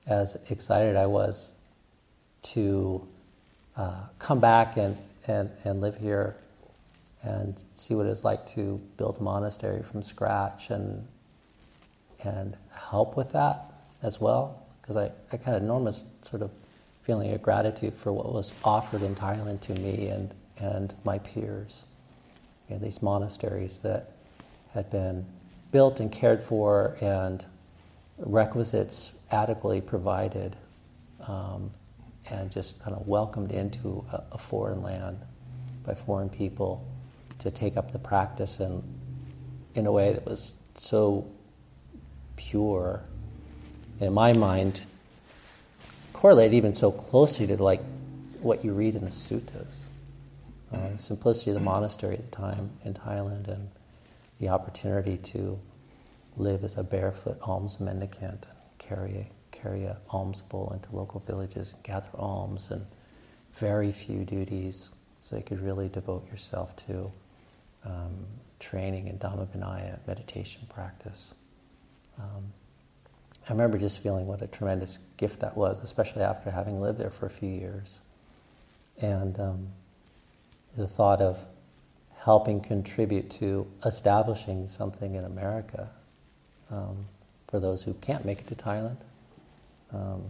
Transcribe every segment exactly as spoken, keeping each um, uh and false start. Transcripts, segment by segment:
as excited I was to uh, come back and, and, and live here and see what it's like to build a monastery from scratch and and help with that as well, because I, I had an enormous sort of feeling of gratitude for what was offered in Thailand to me and, and my peers. You know, these monasteries that had been built and cared for and requisites adequately provided, um, and just kind of welcomed into a, a foreign land by foreign people to take up the practice in, in a way that was so pure, in my mind, correlated even so closely to like what you read in the suttas. Uh, the simplicity of the monastery at the time in Thailand and the opportunity to live as a barefoot alms mendicant and carry a, carry a alms bowl into local villages and gather alms, and very few duties, so you could really devote yourself to um, training in Dhamma Vinaya, meditation practice. Um, I remember just feeling what a tremendous gift that was, especially after having lived there for a few years. And um, the thought of helping contribute to establishing something in America um, for those who can't make it to Thailand um,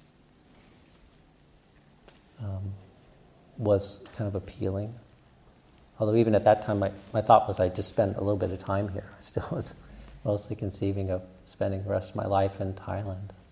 um, was kind of appealing. Although even at that time, my, my thought was I'd just spend a little bit of time here. I still was mostly conceiving of spending the rest of my life in Thailand.